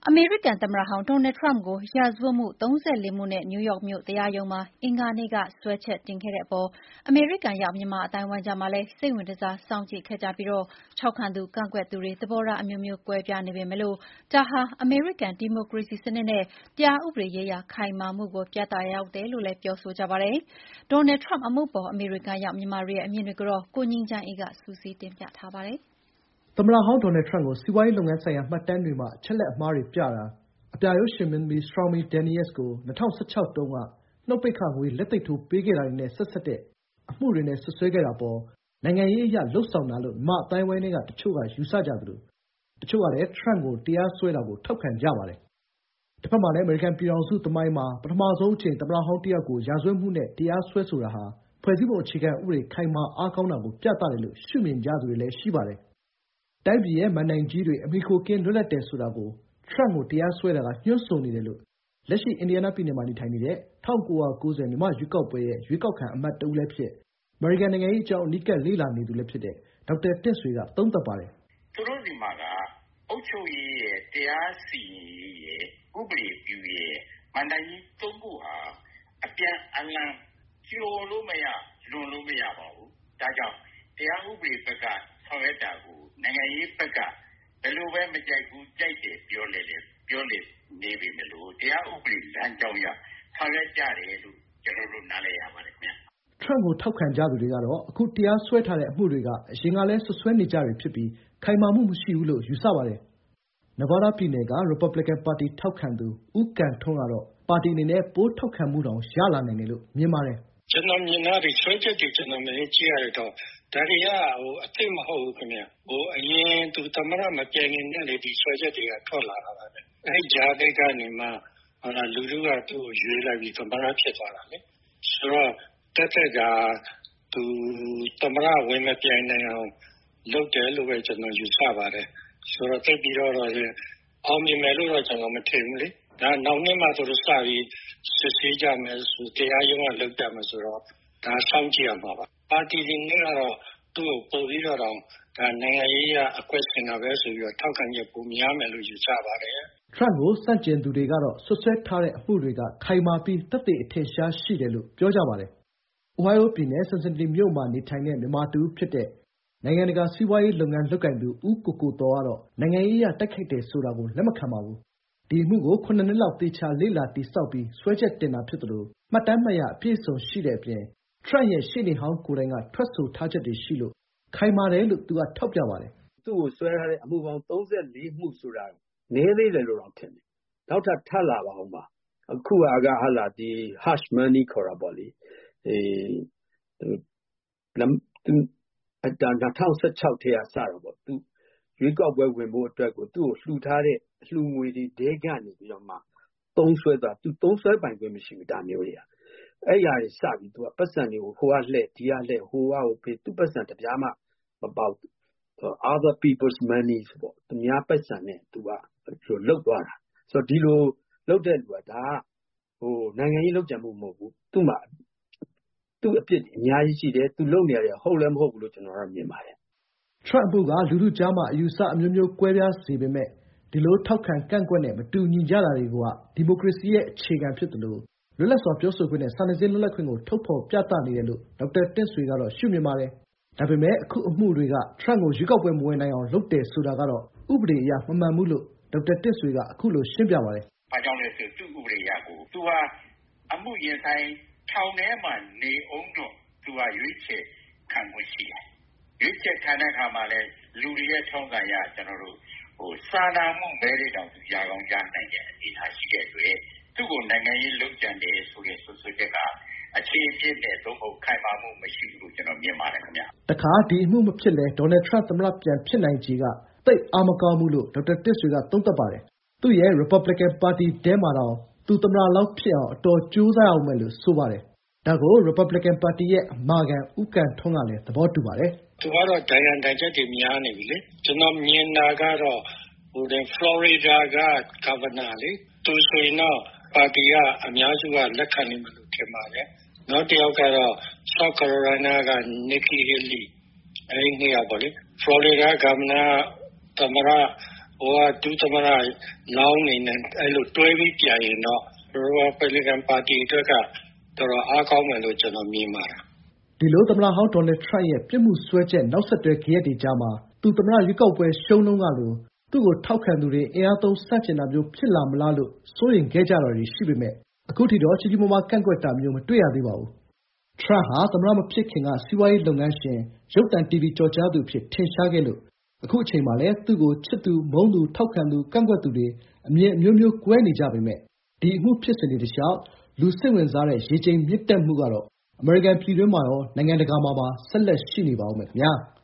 အမေရိကန်သမ္မတဟောင်း Donald Trump ကို ရာဇဝတ်မှု 34 မှုနဲ့ နယူးယောက်မြို့တရားရုံးမှာ အင်္ဂါနေ့က စွဲချက်တင်ခဲ့တဲ့အပေါ် အမေရိကန်ရောက် မြန်မာအသိုင်းအဝိုင်းကြားမှာလည်း စိတ်ဝင်တစားစောင့်ကြည့်ခဲ့ကြပြီး ထောက်ခံသူကန့်ကွက်သူတွေ သဘောထားအမျိုးမျိုးကွဲပြားနေပေမဲ့ ဒါဟာ အမေရိကန်ဒီမိုကရေစီစနစ်နဲ့ တရားဥပဒေရေးရာခိုင်မာမှုကို ပြသရာရောက်တယ်လို့လည်း ပြောဆိုကြပါတယ်။ Donald Trump အမှုအပေါ် အမေရိကန်ရောက်မြန်မာတွေရဲ့အမြင်တွေကို ကိုငြိမ်းချမ်းအေးက စုစည်းတင်ပြထားပါတယ်။သမ္မတဟောင်း Donald Trump ကို စီးပွားရေးလုပ်ငန်းဆိုင်ရာမှတ်တမ်းတွေမှာ အချက်အလက်အမှားတွေပြတာ၊ အပြာရုပ်ရှင်မင်းသမီး Stormy Daniels ကို ၂၀၁၆ တုန်းက နှုတ်ပိတ်ခငွေ လက်သိပ်ထိုးပေးခဲ့တာတွေနဲ့ ဆက်စပ်တဲ့အမှုတွေနဲ့ စွပ်စွဲခဲ့တာအပေါ် နိုင်ငံရေးအရလုပ်ဆောင်တာလို့ မြန်မာအသိုင်းအဝိုင်းထဲကတချို့က ယူဆကြသလို တချို့ကလည်း Trump ကို တရားစွဲတာကို ထောက်ခံကြပါတယ်။ တဘက်မှာလည်း အမေရိကန်ပြည်ထောင်စုသမိုင်းမှာ ပထမဆုံးအကြိမ် သမ္မတဟောင်းတယောက်ကို ရာဇဝတ်မှုနဲ့ တရားစွဲဆိုတာဟာ ဖွဲ့စည်းပုံအခြေခံဥပဒေခိုင်မာအားကောင်းတာကို ပြသတယ်လို့ ရှုမြင်ကြသူတွေလည်းရှိပါတယ်။ တိုင်းပြည်ရဲ့မဏ္ဍိုင်ကြီးတွေ အမှီအခိုကင်းလွတ်လပ်တယ်ဆိုတာကို Trump ကိုတရားစွဲတာက ညွှန်းဆိုနေတယ်လို့ လက်ရှိ အင်ဒီယားနားပြည်နယ်မှာနေထိုင်နေတဲ့ ၁၉၉၀ မြန်မာ့ရွေးကောက်ပွဲရဲ့ ရွေးကောက်ခံအမတ်တဦးလည်းဖြစ် အမေရိကန်နိုင်ငံရေးအကြောင်း အနီးကပ်လေ့လာနေသူလည်းဖြစ်တဲ့ ဒေါက်တာတင့်ဆွေက သုံးသပ်ပါတယ်။ “သူတို့ဆီမှာကအုပ်ချုပ်ရေးရယ်၊ တရားစီရင်ရေးရယ်၊ ဥပဒေပြုရေးရယ် မဏ္ဍိုင်ကြီးသုံးခုဟာ အပြန်အလှန်ကျော်လို့မရ လွန်လို့မရပါဘူး။ ဒါကြောင့် တရားဥပဒေဘက်ကဆောင်ရွက်တာကို နိုင်ငံရေးဘက်ကဘယ်လိုပဲမကြိုက်ဘူး ကြိုက်တယ်ပြောလေနေပေမဲ့လို့ တရားဥပဒေလမ်းကြောင်းအရဆောင်ရွက်ကြတယ်လို့ ကျနော်တို့နားလည်ရပါတယ်ခင်ဗျ။” Trump ကိုထောက်ခံကြသူတွေကတော့ အခုတရားစွဲထားတဲ့အမှုတွေက အရင်ကလည်းစွပ်စွဲနေကျတွေဖြစ်ပြီး ခိုင်မာမှုမရှိဘူးလို့ ယူဆပါတယ်။ နယ်ဗားဒါးပြည်နယ်က ရီပတ်ဘလစ်ကန်ပါတီထောက်ခံသူ ဦးကံထွန်းကတော့ ပါတီအနေနဲ့ ပိုထောက်ခံမှုတောင်ရလာနိုင်တယ်လို့ မြင်ပါတယ်။ “ကျနော်မြင်တာတွေ စွဲချက်တွေမင်းကြည့်ရတော့ ဒါတွေက အသစ်မဟုတ်ဘူးခင်ဗျ။ အရင်သူသမ္မတမပြန်ခင်ကတည်းက ဒီစွဲချက်တွေကထွက်လာတာပဲ။ အဲဒီကြားထဲကနေမှ လူထုကသူ့ကိုရွေးလိုက်ပြီးသမ္မတဖြစ်သွားတာလေ။ ဆိုတော့ သက်သက်သူသမ္မတဝင်မပြိုင်နိုင်အောင်လုပ်တယ်လို့ပဲ ကျနော်ယူဆပါတယ်။ ဆိုတော့ သိပ်ပြီးတော့အောင်မြင်မယ်လို့တော့ ကျနော်မထင်ဘူးလေ။ ဒါနောက်နှစ်မှသူတို့စပြီးစစ်ဆေးကြမယ်၊ တရားရုံးကလုပ်ကြမယ်ဆိုတော့ ဒါစောင့်ကြည့်ရမှာပါ။ ပါတီတွေနဲ့ကတော့ သူ့ကိုပိုပြီးတော့တောင် နိုင်ငံရေးအရအကွက်ဆင်တာပဲဆိုပြီးတော့ ထောက်ခံချက်ပိုများမယ်လို့ယူဆပါတယ်။ ” Trump ကိုဆန့်ကျင်သူတွေကတော့ စွပ်စွဲထားတဲ့အမှုတွေက ခိုင်မာပြီး သက်သေအထင်အရှားရှိတယ်လို့ ပြောကြပါတယ်။ အိုဟိုင်းအိုပြည်နယ် Cincinnati မြို့မှာနေထိုင်တဲ့ မြန်မာတဦးဖြစ်တဲ့ နိုင်ငံတကာစီးပွားရေးလုပ်ငန်းလုပ်ကိုင်သူ ဦးကိုကိုသော်ကတော့ နိုင်ငံရေးအရတိုက်ခိုက်တယ်ဆိုတာကို လက်မခံပါဘူး။ ဒီအမှုကို ၇ နှစ်လောက် သေချာလေ့လာတည်ဆောက်ပြီး စွဲချက်တင်တာဖြစ်သလို မှတ်တမ်းမှတ်ရာအပြည့်အစုံရှိတဲ့အပြင် Trump ရဲ့ရှေ့နေဟောင်းကိုယ်တိုင်က ထွက်ဆိုထားချက်တွေရှိလို့ ခိုင်မာတယ်လို့ သူကထောက်ပြပါတယ်။ “သူ့ကိုစွဲထားတဲ့အမှုပေါင်း ၃၄ မှုဆိုတာ နည်းသေးတယ်လို့တောင်ထင်တယ်။ နောက်ထပ်လာပါအုံးမှာ။ အခုဟာက hush money ခေါ်တာပေါ့လေ။ ၂၀၁၆ ထဲကစတာပေါ့။ သူရွေးကောက်ပွဲဝင်ဖို့အတွက်ကို သူ့ကိုလှူထားတဲ့အလှူငွေတွေထဲကနေပြီးတော့မှ သုံးစွဲတာ။ သူသုံးစွဲပိုင်ခွင့်မရှိဘူး ဒါမျိုးတွေက။ အဲဒီကနေစပြီး သူကပိုက်ဆံတွေကို ဟိုကလှည့်ဒီကလှည့် သူ့ပိုက်ဆံတပြားမှမပေါက်ဘူး။ other people's money ပေါ့။ သူများပိုက်ဆံနဲ့သူကလုပ်သွားတာ။ ဆိုတော့ ဒီလိုလုပ်တဲ့သူက ဒါကနိုင်ငံရေးလုပ်ကြံမှုမဟုတ်ဘူး။ သူ့မှာသူ့အပြစ်တွေအများကြီးရှိတယ်။ သူလုပ်နေတာတွေက ဟုတ်လည်းမဟုတ်ဘူးလို့ ကျနော်ကတော့မြင်ပါတယ်။ Trump အမှုက လူထုကြားမှာ အယူအဆအမျိုးမျိုးကွဲပြားစေပေမဲ့ ဒီလိုထောက်ခံကန့်ကွက်နဲ့ မတူညီကြတာတွေက ဒီမိုကရေစီရဲ့အခြေခံဖြစ်သလို လွတ်လပ်စွာပြောဆိုခွင့်နဲ့ စာနယ်ဇင်းလွတ်လပ်ခွင့်ကို ထုတ်ဖော်ပြသနေတယ်လို့ ဒေါက်တာတင့်ဆွေကရှုမြင်ပါတယ်။ ဒါပေမဲ့ အခုအမှုတွေက Trump ကိုရွေးကောက်ပွဲမဝင်နိုင်အောင်လုပ်တယ်ဆိုတာကတော့ ဥပဒေအရမမှန်ဘူးလို့ ဒေါက်တာတင့်ဆွေက အခုလိုရှင်းပြပါတယ်။ “ဘာကြောင့်လဲဆိုတော့ သူ့ဥပဒေအရကို သူဟာအမှုရင်ဆိုင်ထောင်ထဲမှာနေဦးတော့ သူကရွေးချယ်ခံခွင့်ရှိတယ်။ ရွေးချယ်ခံတဲ့အခါမှာလည်း လူတွေရဲ့ထုံးစံအရ စာနာမှုမဲတွေတောင်ရကောင်းရနိုင်တဲ့အနေအထားရှိတဲ့အတွက် သူ့ကိုနိုင်ငံရေးလုပ်ကြံတယ်ဆိုတဲ့စွပ်စွဲချက်က အခြေအမြစ်နဲ့ သို့မဟုတ်ခိုင်မာမှုမရှိဘူးလို့ ကျနော်မြင်ပါတယ်ခင်ဗျ။ ” တခါ ဒီအမှုမဖြစ်လည်း Donald Trump သမ္မတပြန်ဖြစ်နိုင်ခြေက သိပ်အားမကောင်းဘူးလို့ ဒေါက်တာတင့်ဆွေက သုံးသပ်ပါတယ်။ သူ့ရဲ့ ရီပတ်ဘလစ်ကန်ပါတီထဲမှာတောင် သူသမ္မတလောင်းဖြစ်အောင် အတော်ကြိုးစားရဦးမယ်လို့ ဆိုပါတယ်။ ဒါကို ရီပတ်ဘလစ်ကန်ပါတီရဲ့အမာခံ ဦးကံထွန်းကလည်း သဘောတူပါတယ်။ “သူကတော့ဒဏ်ရာဒဏ်ချက်တွေများနေပြီလေ။ ကျနော်မြင်တာကတော့ ဖလော်ရီဒါက Governor လေ။ သူဆိုရင်တော့ပါတီကအများစုကလက်ခံလိမ့်မယ်လို့ထင်ပါတယ်။ နောက်တယောက်ကတော့ South Carolina က Nikki Haley အဲဒီနှစ်ယောက်ပေါ့လေ။ ဖလော်ရီဒါ Governor ကသမ္မတဒုသမ္မတလောင်းနေနဲ့အဲ့လိုတွဲပြီးပြန်ရင်တော့ Republican Party အတွက်ကတော်တော်အားကောင်းမယ်လို့ကျွန်တော်မြင်ပါတယ်။ဒီလိုသမ္မတဟောင်းဒေါ်နယ်ထရမ့်ရဲ့ပြစ်မှုစွဲချက်နောက်ဆက်တွဲဂယက်တွေကြားမှာသူသမ္မတရွေးကောက်ပွဲရှုံးတုန်းကလိုသူ့ကိုထောက်ခံသူတွေအင်အားသုံးဆန့်ကျင်တာမျိုးဖြစ်လာမလားလို့စိုးရိမ်ခဲ့ကြတာတွေရှိပေမဲ့အခုထိတော့ကြီးကြီးမားမားကန့်ကွက်တာမျိုးမတွေ့ရသေးပါဘူး။ ထရမ့်ဟာသမ္မတမဖြစ်ခင်ကစီးပွားရေးလုပ်ငန်းရှင်၊ရုပ်သံတီဗီကျော်ကြားသူအဖြစ်ထင်ရှားခဲ့လို့အခုအချိန်မှာလည်းသူ့ကိုချစ်သူမုန်းသူထောက်ခံသူကန့်ကွက်သူတွေအမြင်အမျိုးမျိုးကွဲနေကြပေမဲ့ဒီအမှုဖြစ်စဉ်တွေတလျှောက်လူစိတ်ဝင်စားတဲ့ရေချိန်မြင့်တက်မှုကတော့အမေရိကန်ပြည်တွင်းမှာရောနိုင်ငံတကာမှာပါဆက်လက်ရှိနေပါဦးမယ်ခင်ဗျာ။